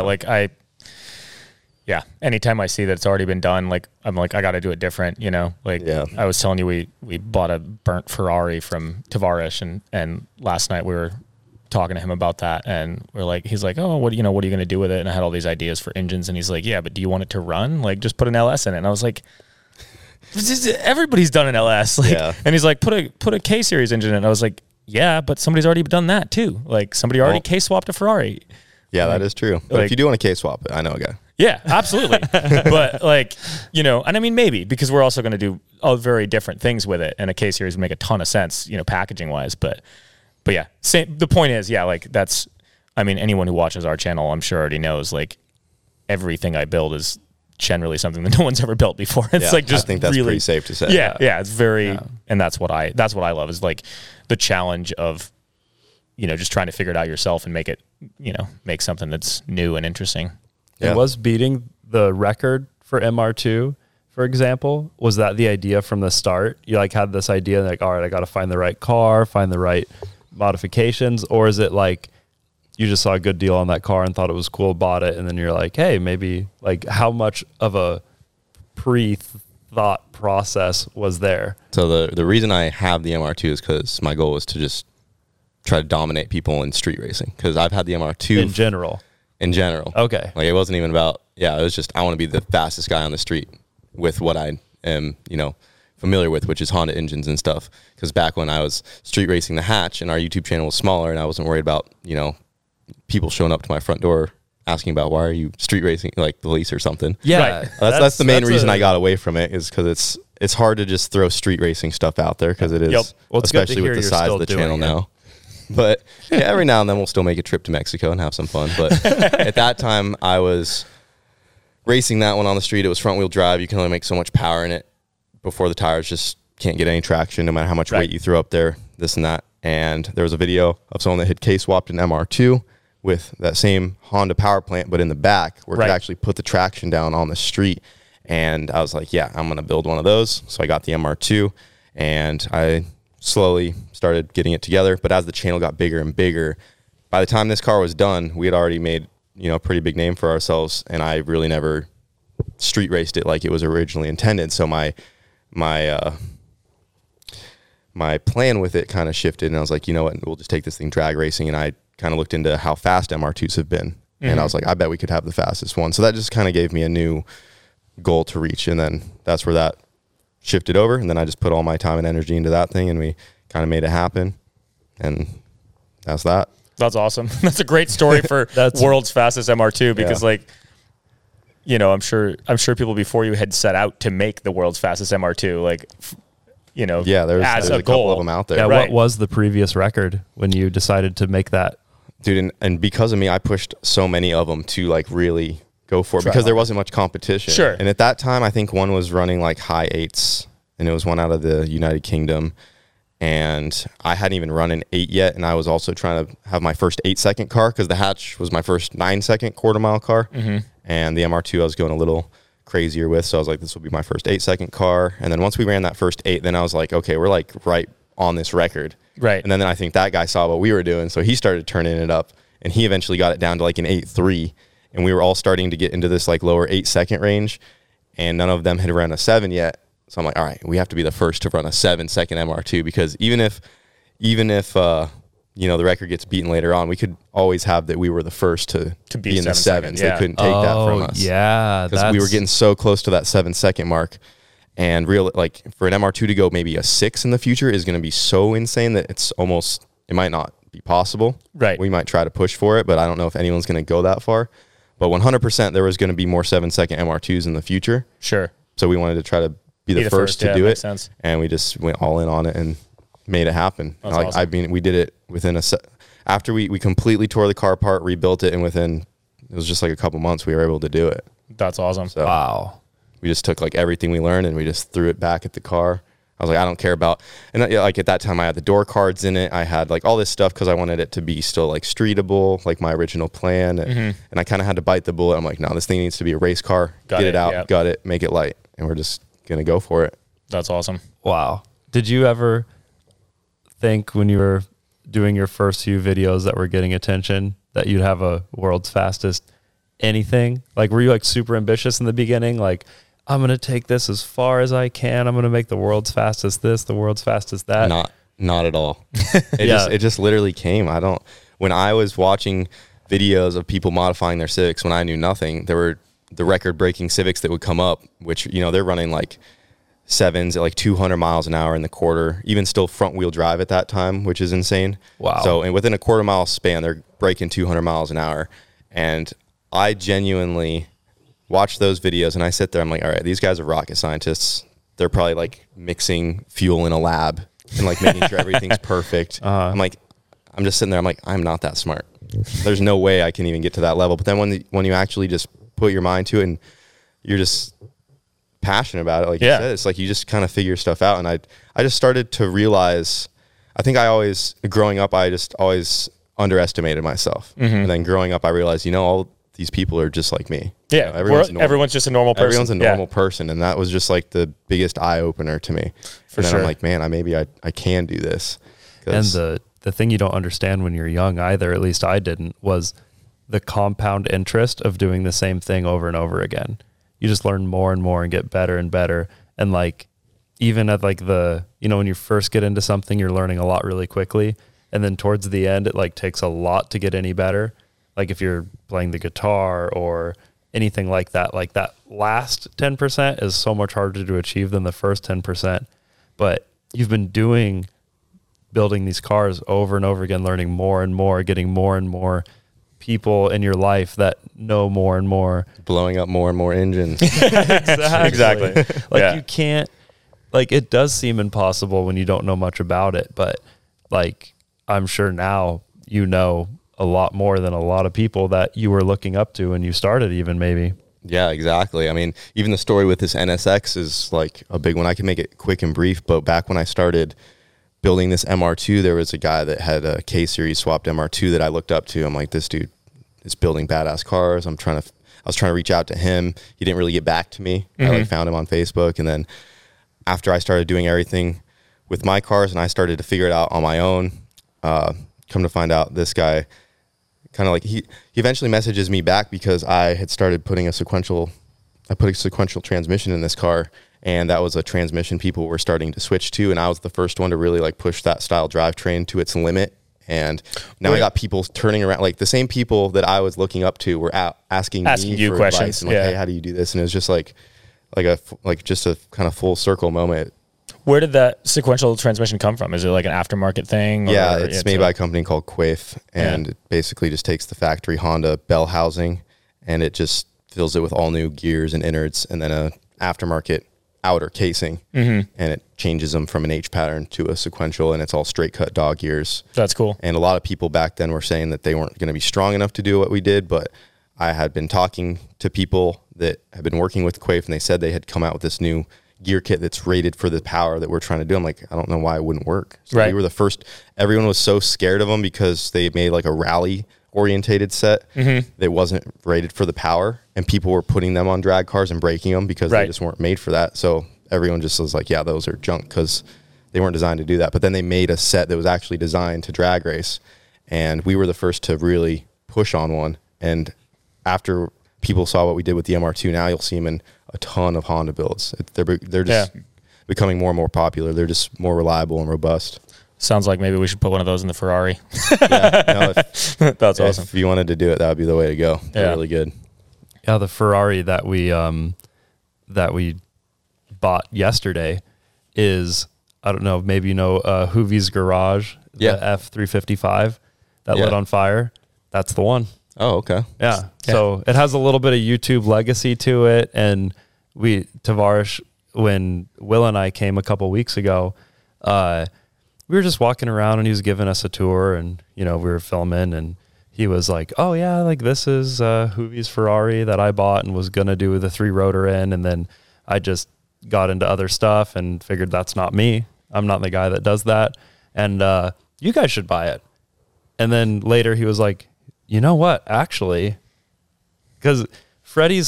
Speaker 1: so.
Speaker 2: anytime I see that it's already been done, like I'm like, I got to do it different, I was telling you, we bought a burnt Ferrari from Tavares, and last night we were talking to him about that, and he's like, oh, what are you going to do with it? And I had all these ideas for engines, and he's like, yeah, but do you want it to run? Like, just put an LS in it. And I was like, everybody's done an LS. And he's like, put a K series engine in it. And I was like, yeah, but somebody's already done that too. Like somebody already K swapped a Ferrari.
Speaker 1: Yeah, that is true. But if you do want to K swap it, I know a guy.
Speaker 2: Yeah, absolutely. But and I mean, maybe because we're also going to do all very different things with it, and a K series would make a ton of sense, packaging wise. But yeah, the point is, anyone who watches our channel, I'm sure already knows, everything I build is generally something that no one's ever built before. It's just
Speaker 1: I think that's
Speaker 2: really
Speaker 1: pretty safe to say.
Speaker 2: Yeah, it's very, and that's what I love is the challenge of, just trying to figure it out yourself and make it, make something that's new and interesting.
Speaker 1: Yeah.
Speaker 4: It was beating the record for MR2, for example. Was that the idea from the start? You had this idea all right, I got to find the right car, find the right modifications, or is it you just saw a good deal on that car and thought it was cool, bought it, and then you're like, hey, maybe how much of a pre-thought process was there?
Speaker 1: So the reason I have the MR2 is because my goal was to just try to dominate people in street racing, because I've had the MR2
Speaker 4: In general.
Speaker 1: Okay. It wasn't even about, it was just, I want to be the fastest guy on the street with what I am, familiar with, which is Honda engines and stuff. Because back when I was street racing the hatch and our YouTube channel was smaller and I wasn't worried about, people showing up to my front door asking about, why are you street racing, like police or something.
Speaker 4: Yeah.
Speaker 2: Right.
Speaker 1: That's the main reason I got away from it, is because it's hard to just throw street racing stuff out there, because it is,
Speaker 4: Well, it's good to
Speaker 1: especially
Speaker 4: hear
Speaker 1: with the
Speaker 4: you're
Speaker 1: size
Speaker 4: still
Speaker 1: of the
Speaker 4: doing
Speaker 1: channel
Speaker 4: it.
Speaker 1: now. But yeah, every now and then we'll still make a trip to Mexico and have some fun. But at that time, I was racing that one on the street. It was front wheel drive. You can only make so much power in it before the tires just can't get any traction, no matter how much weight you throw up there, this and that. And there was a video of someone that had K-swapped an MR2 with that same Honda power plant, but in the back where it could actually put the traction down on the street. And I was like, yeah, I'm going to build one of those. So I got the MR2 and I slowly started getting it together. But as the channel got bigger and bigger, by the time this car was done, we had already made, a pretty big name for ourselves. And I really never street raced it like it was originally intended. So my plan with it kind of shifted, and I was like, you know what, we'll just take this thing drag racing. And I kind of looked into how fast MR2s have been. And I was like, I bet we could have the fastest one. So that just kind of gave me a new goal to reach. And then that's where that shifted over. And then I just put all my time and energy into that thing, and we kind of made it happen. And that's that.
Speaker 2: That's awesome. That's a great story for world's fastest MR2 because I'm sure people before you had set out to make the world's fastest MR2, there's a
Speaker 1: couple of them out there.
Speaker 4: Yeah, what was the previous record when you decided to make that?
Speaker 1: Dude, and because of me, I pushed so many of them to really go for it because there wasn't much competition.
Speaker 2: Sure.
Speaker 1: And at that time, I think one was running high 8s, and it was one out of the United Kingdom. And I hadn't even run an 8 yet, and I was also trying to have my first 8-second car because the Hatch was my first 9-second quarter-mile car. And the MR2 I was going a little crazier with, so I was like, this will be my first 8-second car. And then once we ran that first 8, then I was like, okay, we're right on this record.
Speaker 2: Right.
Speaker 1: And then I think that guy saw what we were doing, so he started turning it up, and he eventually got it down to an 8.3, and we were all starting to get into this lower 8-second range, and none of them had run a 7 yet. So I'm like, all right, we have to be the first to run a 7-second MR2 because even if the record gets beaten later on, we could always have that we were the first to be in the 7s. They couldn't take that from us.
Speaker 4: Yeah,
Speaker 1: because we were getting so close to that 7-second mark, and for an MR2 to go maybe a 6 in the future is going to be so insane that it might not be possible.
Speaker 2: Right.
Speaker 1: We might try to push for it, but I don't know if anyone's going to go that far. But 100% there was going to be more 7-second MR2s in the future.
Speaker 2: Sure.
Speaker 1: So we wanted to try to be the first to do it,
Speaker 2: sense.
Speaker 1: And we just went all in on it and made it happen.
Speaker 2: That's awesome.
Speaker 1: I mean, we did it within after we completely tore the car apart, rebuilt it, and it was just a couple months we were able to do it.
Speaker 2: That's awesome.
Speaker 1: So
Speaker 4: wow.
Speaker 1: We just took everything we learned and we just threw it back at the car. I was like, I don't care about, and at that time I had the door cards in it. I had all this stuff because I wanted it to be still streetable, my original plan. And I kind of had to bite the bullet. I'm like, no, this thing needs to be a race car. Get it out, gut it, make it light, and we're just gonna go for it.
Speaker 2: That's awesome.
Speaker 4: Wow. Did you ever think when you were doing your first few videos that were getting attention that you'd have a world's fastest anything? Were you super ambitious in the beginning? I'm going to take this as far as I can. I'm going to make the world's fastest this, the world's fastest that.
Speaker 1: Not at all. It just literally came. When I was watching videos of people modifying their Civics when I knew nothing, there were the record breaking Civics that would come up, which, they're running 7s at 200 miles an hour in the quarter, even still front wheel drive at that time, which is insane.
Speaker 4: Wow.
Speaker 1: So, and within a quarter mile span, they're breaking 200 miles an hour. And I genuinely watch those videos and I sit there, I'm like, all right, these guys are rocket scientists. They're probably mixing fuel in a lab and making sure everything's perfect. I'm just sitting there, I'm like, I'm not that smart. There's no way I can even get to that level. But then when you actually just put your mind to it and you're just passionate about it, you said, it's you just kind of figure stuff out. And I just started to realize, I think growing up, I just always underestimated myself. And then growing up, I realized, all these people are just like me.
Speaker 2: Yeah. Everyone's just a normal person.
Speaker 1: Everyone's a normal person. And that was just the biggest eye opener to me.
Speaker 2: For
Speaker 1: and then
Speaker 2: sure.
Speaker 1: I'm like, man, I can do this.
Speaker 4: And the thing you don't understand when you're young either, at least I didn't, was the compound interest of doing the same thing over and over again. You just learn more and more and get better and better. And even at when you first get into something, you're learning a lot really quickly. And then towards the end, it takes a lot to get any better. If you're playing the guitar or anything like that last 10% is so much harder to achieve than the first 10%. But you've been building these cars over and over again, learning more and more, getting more and more people in your life that know more and more.
Speaker 1: Blowing up more and more engines.
Speaker 2: Exactly.
Speaker 4: You can't, it does seem impossible when you don't know much about it, but I'm sure now you know a lot more than a lot of people that you were looking up to when you started, even maybe.
Speaker 1: Yeah, exactly. I mean, even the story with this NSX is like a big one. I can make it quick and brief, but back when I started building this MR2, there was a guy that had a K-Series swapped MR2 that I looked up to. I'm like, this dude is building badass cars. I was trying to reach out to him. He didn't really get back to me. I like found him on Facebook. And then after I started doing everything with my cars and I started to figure it out on my own, come to find out this guy kind of like he eventually messages me back because I had started putting a sequential transmission in this car, and that was a transmission people were starting to switch to, and I was the first one to really like push that style drivetrain to its limit. And now I got people turning around, like the same people that I was looking up to were asking me
Speaker 2: you
Speaker 1: for
Speaker 2: questions
Speaker 1: advice and like, hey, how do you do this? And it was just just a kind of full circle moment.
Speaker 2: Where did that sequential transmission come from? Is it like an aftermarket thing?
Speaker 1: Yeah, it's made by a company called Quaife, and it basically just takes the factory Honda bell housing, and it just fills it with all new gears and innards, and then a aftermarket outer casing, and it changes them from an H pattern to a sequential, and it's all straight cut dog gears.
Speaker 2: That's cool.
Speaker 1: And a lot of people back then were saying that they weren't going to be strong enough to do what we did, but I had been talking to people that have been working with Quaife, and they said they had come out with this new gear kit that's rated for the power that we're trying to do. I'm like, I don't know why it wouldn't work. So we were the first. Everyone was so scared of them because they made like a rally orientated set that wasn't rated for the power, and people were putting them on drag cars and breaking them because they just weren't made for that. So everyone just was like, yeah, those are junk because they weren't designed to do that. But then they made a set that was actually designed to drag race, and we were the first to really push on one. And after people saw what we did with the MR2, now you'll see them in a ton of Honda builds. They're just becoming more and more popular. They're just more reliable and robust.
Speaker 2: Sounds like maybe we should put one of those in the Ferrari. That's awesome.
Speaker 1: If you wanted to do it, that would be the way to go. They're really good.
Speaker 4: Yeah, the Ferrari that we bought yesterday is, I don't know, maybe you know Hoovie's Garage, the F355 that lit on fire. That's the one.
Speaker 1: Oh, okay.
Speaker 4: Yeah. So it has a little bit of YouTube legacy to it. And Tavares, when Will and I came a couple weeks ago, we were just walking around and he was giving us a tour, and, we were filming, and he was like, oh yeah, like this is Hoovie's Ferrari that I bought and was going to do the 3-rotor in. And then I just got into other stuff and figured that's not me. I'm not the guy that does that. And you guys should buy it. And then later he was like, you know what, actually, because Freddie's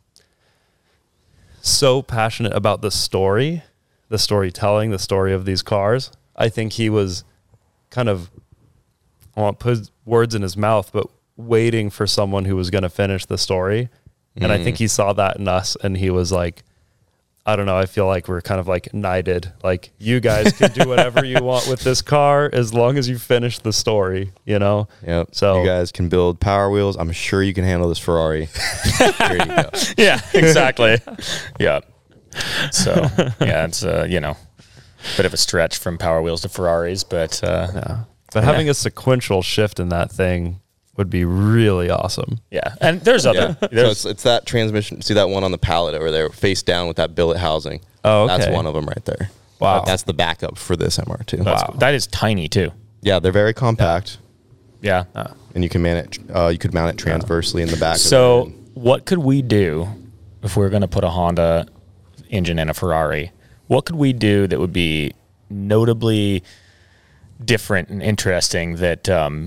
Speaker 4: so passionate about the storytelling, the story of these cars. I think he was kind of, I won't put words in his mouth, but waiting for someone who was going to finish the story. And I think he saw that in us, and he was like, I don't know, I feel like we're kind of like knighted. Like, you guys can do whatever you want with this car as long as you finish the story, Yep.
Speaker 1: So you guys can build Power Wheels. I'm sure you can handle this Ferrari. Here you go.
Speaker 2: Yeah, exactly. Yeah. So, yeah, it's, bit of a stretch from Power Wheels to Ferraris, but...
Speaker 4: But having a sequential shift in that thing would be really awesome.
Speaker 2: Yeah. And there's other...
Speaker 1: So it's that transmission. See that one on the pallet over there, face down with that billet housing?
Speaker 4: Oh, okay.
Speaker 1: That's one of them right there.
Speaker 4: Wow.
Speaker 1: That's the backup for this MR2.
Speaker 2: Wow. That is tiny, too.
Speaker 1: Yeah, they're very compact.
Speaker 2: Yeah.
Speaker 1: And you can mount it transversely in the back.
Speaker 2: So what could we do if we were going to put a Honda engine in a Ferrari? What could we do that would be notably different and interesting that,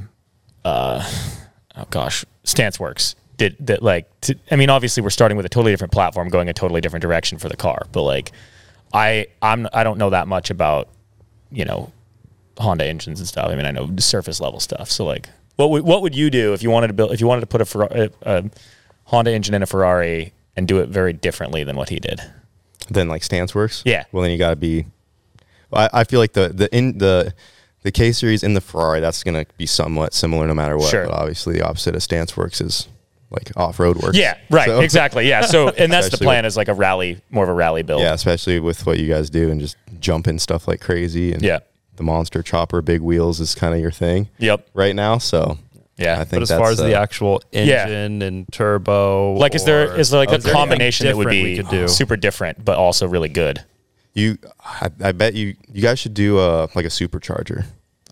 Speaker 2: StanceWorks did that? Obviously we're starting with a totally different platform, going a totally different direction for the car. But I don't know that much about, Honda engines and stuff. I mean, I know surface level stuff. So what would you do if you wanted to put a Honda engine in a Ferrari and do it very differently than what he did?
Speaker 1: Then StanceWorks?
Speaker 2: Yeah.
Speaker 1: Well, then you got to be... I feel like the K-Series in the Ferrari, that's going to be somewhat similar no matter what.
Speaker 2: Sure.
Speaker 1: But obviously the opposite of StanceWorks is off-road work.
Speaker 2: Yeah, right. So. Exactly. Yeah. So, and that's the plan, is more of a rally build.
Speaker 1: Yeah, especially with what you guys do and just jumping stuff like crazy. And the monster chopper, big wheels is kind of your thing.
Speaker 2: Yep.
Speaker 1: Right now. So
Speaker 2: yeah.
Speaker 1: I think
Speaker 4: but as far as the actual engine and turbo,
Speaker 2: is there a combination that would be super different, but also really good?
Speaker 1: I bet you guys should do a supercharger.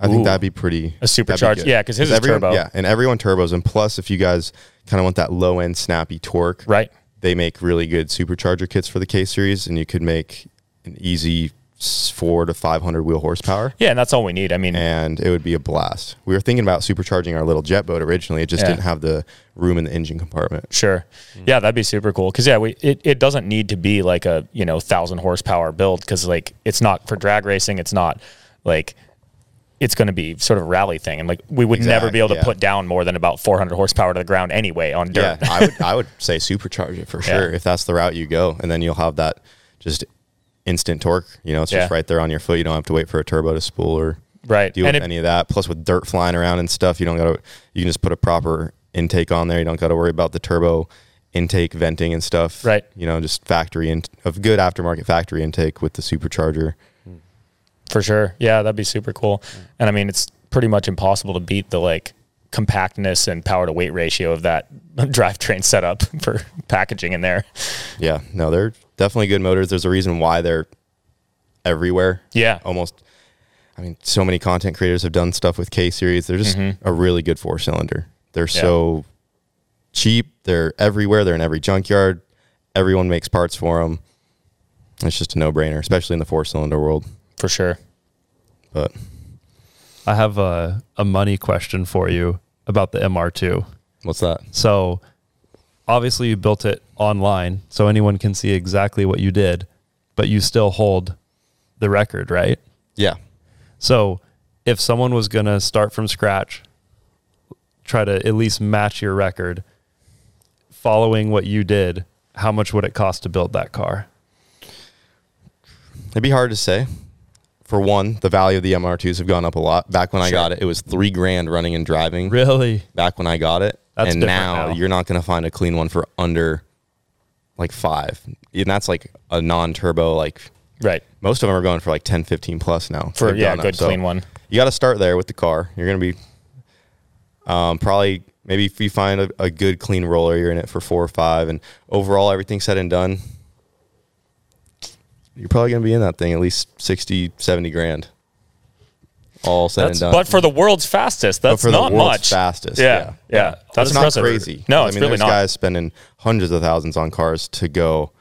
Speaker 1: I think that'd be pretty.
Speaker 2: A supercharged, yeah, because his is
Speaker 1: everyone,
Speaker 2: turbo.
Speaker 1: Yeah, and everyone turbos. And plus, if you guys kind of want that low end snappy torque,
Speaker 2: Right.
Speaker 1: they make really good supercharger kits for the K series, and you could make an easy 400 to 500 wheel horsepower.
Speaker 2: Yeah, and that's all we need. I mean,
Speaker 1: And it would be a blast. We were thinking about supercharging our little jet boat originally. It just didn't have the room in the engine compartment.
Speaker 2: sure. Yeah, that'd be super cool. Because, yeah, it doesn't need to be like a, 1,000 horsepower build because, like, it's not for drag racing. It's not like it's going to be sort of a rally thing. And, like, we would never be able to put down more than about 400 horsepower to the ground anyway on dirt.
Speaker 1: Yeah, I would say supercharge it for sure if that's the route you go. And then you'll have that just instant torque. It's just right there on your foot. You don't have to wait for a turbo to spool or deal with any of that. Plus, with dirt flying around and stuff, you can just put a proper intake on there. You don't got to worry about the turbo intake venting and stuff.
Speaker 2: Right.
Speaker 1: Just of good aftermarket factory intake with the supercharger.
Speaker 2: For sure. Yeah, that'd be super cool. And I mean, it's pretty much impossible to beat the like compactness and power to weight ratio of that drivetrain setup for packaging in there.
Speaker 1: Yeah, no, they're definitely good motors. There's a reason why they're everywhere.
Speaker 2: Yeah.
Speaker 1: Almost. I mean, so many content creators have done stuff with K series. They're just a really good 4-cylinder. They're so cheap. They're everywhere. They're in every junkyard. Everyone makes parts for them. It's just a no-brainer, especially in the 4-cylinder world.
Speaker 2: For sure.
Speaker 1: But
Speaker 4: I have a money question for you about the MR2.
Speaker 1: what's that?
Speaker 4: So obviously you built it online so anyone can see exactly what you did, but you still hold the record, right?
Speaker 1: Yeah.
Speaker 4: So if someone was going to start from scratch, try to at least match your record, following what you did, how much would it cost to build that car?
Speaker 1: It'd be hard to say. For one, the value of the MR2s have gone up a lot. Back when I got it was $3,000 running and driving.
Speaker 4: Really?
Speaker 1: Back when I got it.
Speaker 4: That's
Speaker 1: and
Speaker 4: different
Speaker 1: now
Speaker 4: now.
Speaker 1: you're not going to find a clean one for under like $5,000. And that's like a non-turbo, like
Speaker 2: Right.
Speaker 1: most of them are going for like 10, 15 plus now.
Speaker 2: For,
Speaker 1: They've
Speaker 2: yeah,
Speaker 1: gone up.
Speaker 2: good
Speaker 1: So
Speaker 2: clean one.
Speaker 1: You got to start there with the car. You're going to be probably, maybe if you find a good clean roller, you're in it for 4 or 5. And overall, everything said and done, you're probably going to be in that thing at least 60, 70 grand. All said and done.
Speaker 2: But for the world's fastest, that's
Speaker 1: for
Speaker 2: not
Speaker 1: the world's
Speaker 2: much.
Speaker 1: fastest.
Speaker 2: Yeah.
Speaker 1: That's not
Speaker 2: impressive.
Speaker 1: crazy.
Speaker 2: No,
Speaker 1: I
Speaker 2: it's
Speaker 1: mean,
Speaker 2: really
Speaker 1: there's
Speaker 2: not.
Speaker 1: guys spending hundreds of thousands on cars to go,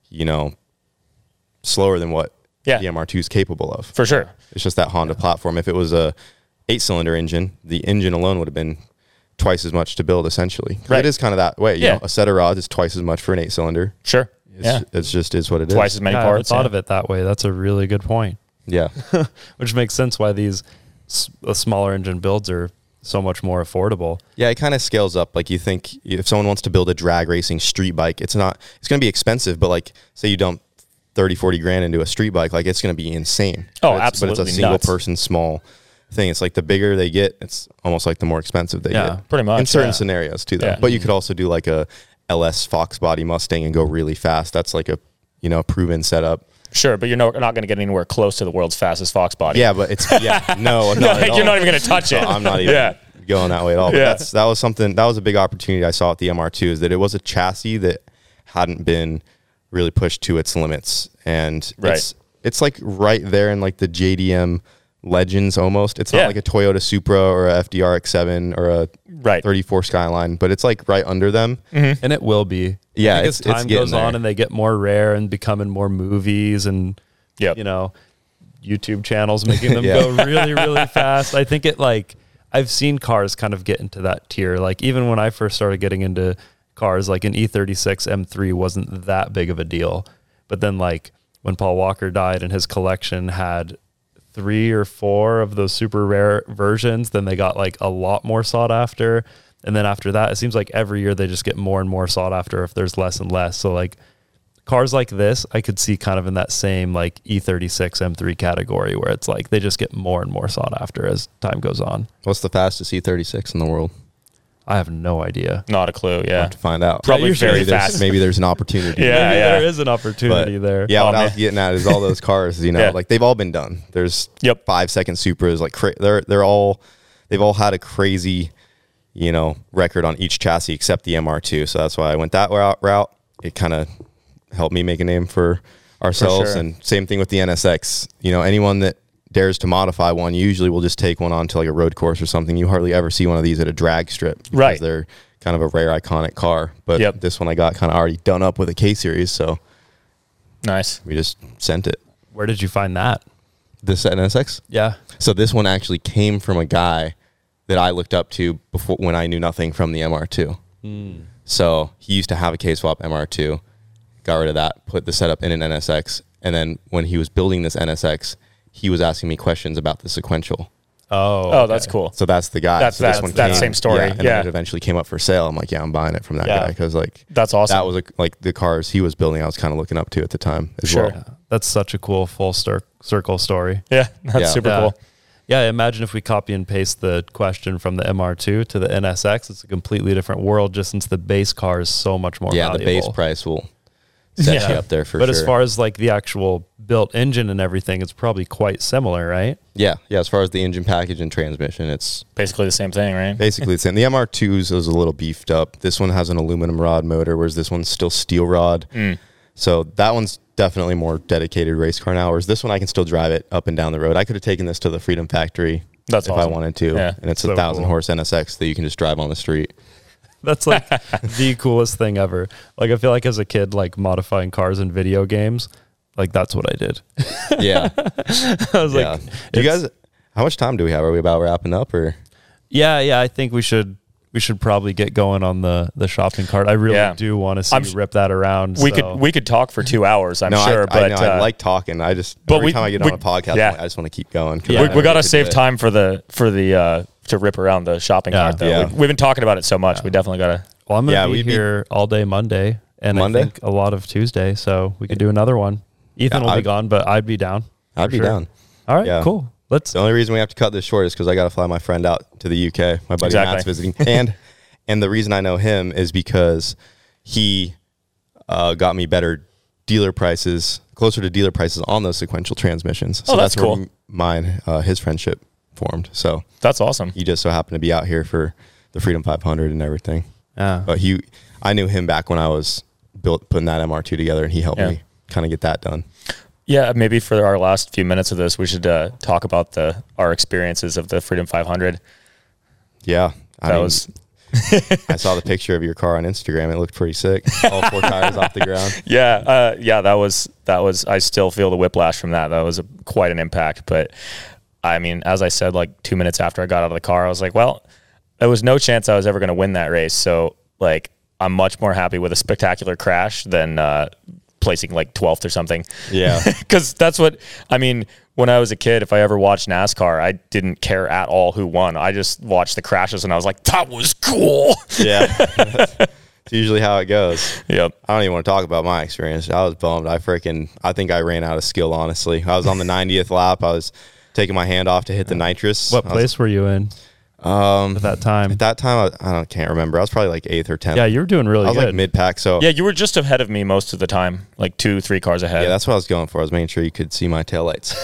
Speaker 1: slower than what the MR2 is capable of.
Speaker 2: For sure.
Speaker 1: It's just that Honda platform. If it was a 8-cylinder engine, the engine alone would have been twice as much to build, essentially.
Speaker 2: Right.
Speaker 1: It is kind of that way. You know, a set of rods is twice as much for an 8-cylinder.
Speaker 2: Sure.
Speaker 1: It's just is what it is.
Speaker 2: Twice as many
Speaker 4: I haven't
Speaker 2: parts.
Speaker 4: thought of it that way. That's a really good point.
Speaker 1: Yeah.
Speaker 4: Which makes sense why these smaller engine builds are so much more affordable.
Speaker 1: Yeah, it kind of scales up. Like you think if someone wants to build a drag racing street bike, it's going to be expensive, but like say you dump 30, 40 grand into a street bike, like it's going to be insane.
Speaker 2: Absolutely.
Speaker 1: But it's a single person small thing. It's like the bigger they get, it's almost like the more expensive they get.
Speaker 2: Pretty much.
Speaker 1: In certain scenarios too, though.
Speaker 2: Yeah.
Speaker 1: But you could also do like a LS Fox body Mustang and go really fast. That's like a, proven setup.
Speaker 2: Sure, but you're not going to get anywhere close to the world's fastest Fox body.
Speaker 1: Yeah, but it's, no, not at all.
Speaker 2: You're not even going to touch it.
Speaker 1: No, I'm not even going that way at all. But that was a big opportunity I saw at the MR2 is that it was a chassis that hadn't been really pushed to its limits. And it's like right there in like the JDM legends almost. It's not like a Toyota Supra or a FDR X7 or a 34 Skyline, but it's like right under them.
Speaker 4: And it will be.
Speaker 1: Yeah,
Speaker 4: as time goes on and they get more rare and become in more movies and, YouTube channels making them go really, really fast. I think I've seen cars kind of get into that tier. Like even when I first started getting into cars, like an E36 M3 wasn't that big of a deal. But then like when Paul Walker died and his collection had 3 or 4 of those super rare versions, then they got like a lot more sought after. And then after that, it seems like every year they just get more and more sought after if there's less and less. So like cars like this, I could see kind of in that same like E36 M3 category where it's like they just get more and more sought after as time goes on.
Speaker 1: What's the fastest E36 in the world?
Speaker 4: I have no idea.
Speaker 2: Not a clue. Yeah.
Speaker 1: We'll have to find out.
Speaker 2: Probably very fast.
Speaker 1: Maybe there's an opportunity.
Speaker 4: Maybe there is an opportunity there.
Speaker 1: Yeah, what I was getting at is all those cars, like they've all been done. There's 5-second Supras, like they've all had a crazy, record on each chassis except the MR2. So that's why I went that route. It kind of helped me make a name for ourselves.
Speaker 2: sure.
Speaker 1: And same thing with the NSX. Anyone that dares to modify one, usually we'll just take one onto like a road course or something. You hardly ever see one of these at a drag strip. Because
Speaker 2: Right.
Speaker 1: they're kind of a rare, iconic car. But
Speaker 2: Yep.
Speaker 1: this one I got kind of already done up with a K-Series, so
Speaker 2: Nice.
Speaker 1: we just sent it.
Speaker 4: Where did you find that?
Speaker 1: This NSX?
Speaker 4: Yeah.
Speaker 1: So this one actually came from a guy that I looked up to before when I knew nothing from the MR2. So he used to have a K-Swap MR2, got rid of that, put the setup in an NSX, and then when he was building this NSX, he was asking me questions about the sequential.
Speaker 2: Oh, that's cool.
Speaker 1: So that's the guy.
Speaker 2: That's
Speaker 1: so this
Speaker 2: that-
Speaker 1: one
Speaker 2: that
Speaker 1: came,
Speaker 2: same story,
Speaker 1: and
Speaker 2: yeah.
Speaker 1: then it eventually came up for sale. I'm like, yeah, I'm buying it from that
Speaker 2: Yeah.
Speaker 1: guy because like
Speaker 2: That's awesome.
Speaker 1: that was like the cars he was building. I was kind of looking up to at the time as
Speaker 2: Sure.
Speaker 1: well.
Speaker 4: That's such a cool full circle story.
Speaker 2: Yeah, that's
Speaker 1: Yeah.
Speaker 2: super
Speaker 4: Yeah.
Speaker 2: cool.
Speaker 4: Yeah, imagine if we copy and paste the question from the MR2 to the NSX. It's a completely different world just since the base car is so much more
Speaker 1: Yeah,
Speaker 4: valuable.
Speaker 1: the base price will set
Speaker 2: Yeah.
Speaker 1: you up there for
Speaker 4: But
Speaker 1: sure.
Speaker 4: as far as like the actual built engine and everything, it's probably quite similar, right?
Speaker 1: yeah, as far as the engine package and transmission, it's
Speaker 2: Basically the same thing, right?
Speaker 1: basically the same. The MR2s is a little beefed up. This one has an aluminum rod motor, whereas this one's still steel rod. So that one's definitely more dedicated race car now, whereas this one I can still drive it up and down the road. I could have taken this to the Freedom Factory
Speaker 2: That's
Speaker 1: if
Speaker 2: awesome.
Speaker 1: I wanted to.
Speaker 2: Yeah.
Speaker 1: And it's
Speaker 4: So
Speaker 1: a 1,000
Speaker 4: cool.
Speaker 1: horse NSX that you can just drive on the street.
Speaker 4: That's like the coolest thing ever. Like I feel like as a kid, like modifying cars in video games, like that's what I did.
Speaker 1: Yeah.
Speaker 4: I was
Speaker 1: Yeah.
Speaker 4: like,
Speaker 1: Do you
Speaker 4: it's-
Speaker 1: guys, how much time do we have? Are we about wrapping up or?
Speaker 4: yeah, I think we should probably get going on the shopping cart. I really
Speaker 2: Yeah.
Speaker 4: do want to see
Speaker 2: I'm
Speaker 4: you
Speaker 2: s-
Speaker 4: rip that around.
Speaker 2: We
Speaker 4: so.
Speaker 2: could talk for 2 hours, I'm
Speaker 1: No,
Speaker 2: sure,
Speaker 1: I
Speaker 2: but
Speaker 1: know. I like talking. I just,
Speaker 2: but
Speaker 1: every
Speaker 2: we-
Speaker 1: time I get
Speaker 2: we-
Speaker 1: on a podcast,
Speaker 2: yeah.
Speaker 1: I'm like, I just want to keep going. 'cause
Speaker 4: Yeah.
Speaker 1: I
Speaker 2: we
Speaker 1: never
Speaker 2: got to
Speaker 1: get to
Speaker 2: save
Speaker 1: do it.
Speaker 2: time for the to rip around the shopping
Speaker 4: Yeah.
Speaker 2: cart though.
Speaker 1: Yeah.
Speaker 2: We've been talking about it so much. We definitely got to.
Speaker 4: Well, I'm gonna
Speaker 1: Yeah,
Speaker 4: be
Speaker 1: we'd be-
Speaker 4: here all day Monday, and
Speaker 1: Monday?
Speaker 4: I think a lot of Tuesday, so we could do another one. Ethan
Speaker 1: Yeah,
Speaker 4: will be gone, but I'd be down.
Speaker 1: I'd be
Speaker 4: for sure.
Speaker 1: down.
Speaker 4: All right,
Speaker 1: Yeah.
Speaker 4: cool. Let's.
Speaker 1: The only reason we have to cut this short is because I got to fly my friend out to the UK. My buddy
Speaker 2: Exactly.
Speaker 1: Matt's visiting, and the reason I know him is because he got me better dealer prices, closer to dealer prices on those sequential transmissions. So
Speaker 2: Oh, that's
Speaker 1: where
Speaker 2: cool.
Speaker 1: his friendship formed. So
Speaker 2: That's awesome.
Speaker 1: he just so happened to be out here for the Freedom 500 and everything.
Speaker 4: Yeah.
Speaker 1: But I knew him back when I was putting that MR2 together, and he helped
Speaker 2: Yeah.
Speaker 1: me kind of get that done.
Speaker 2: Yeah, maybe for our last few minutes of this, we should talk about our experiences of the Freedom 500.
Speaker 1: Yeah,
Speaker 2: That was
Speaker 1: I saw the picture of your car on Instagram. It looked pretty sick. All 4 tires off the ground.
Speaker 2: yeah. That was. I still feel the whiplash from that. That was quite an impact. But I mean, as I said, like 2 minutes after I got out of the car, I was like, well, there was no chance I was ever going to win that race. So like, I'm much more happy with a spectacular crash than placing like 12th or something.
Speaker 1: Yeah.
Speaker 2: Because that's what, I mean, when I was a kid, if I ever watched NASCAR, I didn't care at all who won. I just watched the crashes and I was like, that was cool.
Speaker 1: Yeah. It's usually how it goes.
Speaker 2: Yep.
Speaker 1: I don't even want to talk about my experience. I was bummed. I think I ran out of skill, honestly. I was on the 90th lap. I was taking my hand off to hit the nitrous.
Speaker 4: What
Speaker 1: I was-
Speaker 4: place were you in at that time?
Speaker 1: At that time, can't remember. I was probably like 8th or 10th.
Speaker 4: Yeah, you were doing really
Speaker 1: I was
Speaker 4: good.
Speaker 1: like mid-pack, so
Speaker 2: Yeah, you were just ahead of me most of the time, like 2-3 cars ahead.
Speaker 1: yeah, that's what I was going for. I was making sure you could see my taillights.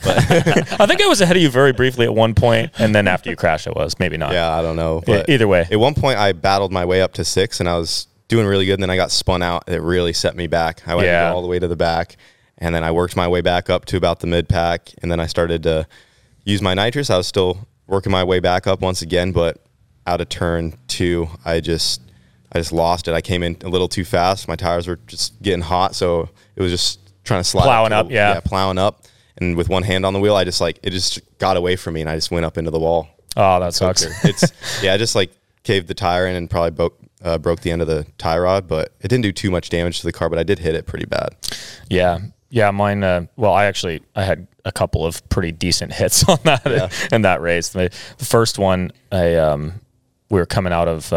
Speaker 2: I think I was ahead of you very briefly at one point, and then after you crashed, I was. Maybe not.
Speaker 1: Yeah, I don't know. But
Speaker 2: Either way.
Speaker 1: At one point, I battled my way up to 6, and I was doing really good, and then I got spun out. It really set me back. I went
Speaker 2: Yeah.
Speaker 1: all the way to the back, and then I worked my way back up to about the mid-pack, and then I started to use my nitrous. I was still working my way back up once again, but out of turn 2, I just lost it. I came in a little too fast. My tires were just getting hot, so it was just trying to slide
Speaker 2: Plowing
Speaker 1: to
Speaker 2: up, yeah.
Speaker 1: plowing up, and with one hand on the wheel, it just got away from me, and I just went up into the wall.
Speaker 2: Oh, that sucks.
Speaker 1: I just like caved the tire in and probably broke the end of the tie rod, but it didn't do too much damage to the car, but I did hit it pretty bad.
Speaker 2: Yeah, mine. Well, I had a couple of pretty decent hits on that in that race. The first one, we were coming out of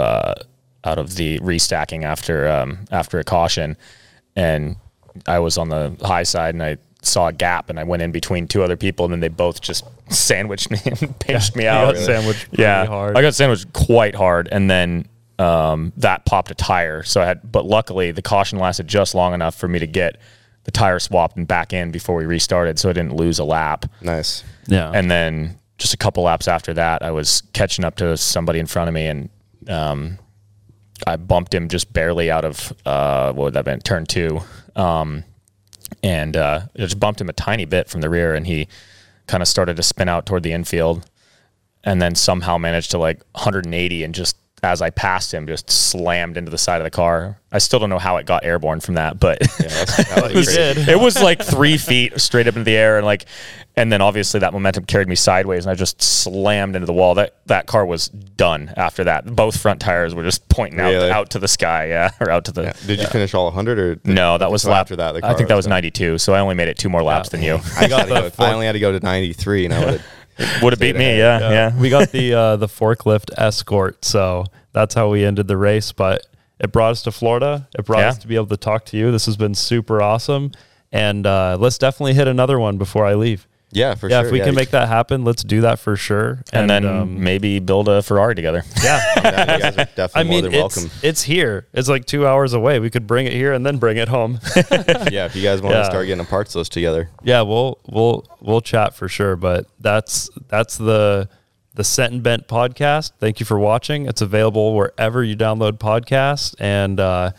Speaker 2: the restacking after a caution, and I was on the high side, and I saw a gap, and I went in between 2 other people, and then they both just sandwiched me and pinched me out.
Speaker 4: got sandwiched really hard.
Speaker 2: I got sandwiched quite hard, and then that popped a tire. So but luckily the caution lasted just long enough for me to get the tire swapped and back in before we restarted, so I didn't lose a lap.
Speaker 1: Nice.
Speaker 4: Yeah.
Speaker 2: And then just a couple laps after that, I was catching up to somebody in front of me, and I bumped him just barely out of what would that have been, turn 2, and I just bumped him a tiny bit from the rear, and he kind of started to spin out toward the infield, and then somehow managed to like 180 and just as I passed him, just slammed into the side of the car. I still don't know how it got airborne from that, but it was like 3 feet straight up into the air, and then obviously that momentum carried me sideways, and I just slammed into the wall. That car was done after that. Both front tires were just pointing out to the sky, or out to the. Yeah.
Speaker 1: Did you finish all 100 or?
Speaker 2: No, that was lap
Speaker 1: after that.
Speaker 2: I think that was 92, so I only made it 2 more laps than you.
Speaker 1: I only had to go to 93, and I would.
Speaker 2: Would have beat me, yeah.
Speaker 4: We got the forklift escort, so that's how we ended the race. But it brought us to Florida. It brought us to be able to talk to you. This has been super awesome, and let's definitely hit another one before I leave.
Speaker 1: Yeah, for sure.
Speaker 4: If we can make that happen, let's do that for sure.
Speaker 2: And then maybe build a Ferrari together.
Speaker 4: Yeah.
Speaker 1: You guys are definitely more than welcome.
Speaker 4: It's here. It's like 2 hours away. We could bring it here and then bring it home.
Speaker 1: Yeah, if you guys want to start getting a parts list together.
Speaker 4: Yeah, we'll chat for sure. But that's the Sent and Bent podcast. Thank you for watching. It's available wherever you download podcasts, and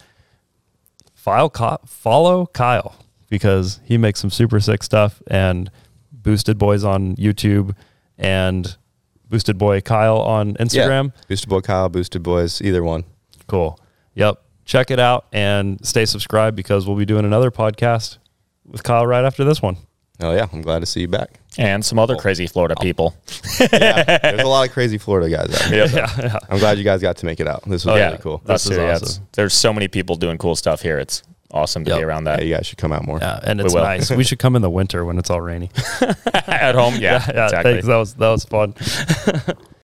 Speaker 4: follow Kyle because he makes some super sick stuff, and Boosted Boys on YouTube and Boosted Boy Kyle on Instagram.
Speaker 1: Yeah. Boosted Boy Kyle, Boosted Boys, either one.
Speaker 4: Cool. Yep. Check it out and stay subscribed because we'll be doing another podcast with Kyle right after this one.
Speaker 1: Oh, yeah. I'm glad to see you back.
Speaker 2: And some other crazy Florida people.
Speaker 1: Yeah. There's a lot of crazy Florida guys out here.
Speaker 2: Yeah.
Speaker 1: I'm glad you guys got to make it out. This was really cool.
Speaker 2: This is awesome. There's so many people doing cool stuff here. It's awesome to be around that.
Speaker 1: Yeah, you guys should come out more.
Speaker 4: Yeah, and it's nice. We should come in the winter when it's all rainy.
Speaker 2: At home, yeah exactly.
Speaker 4: Thanks. That was fun.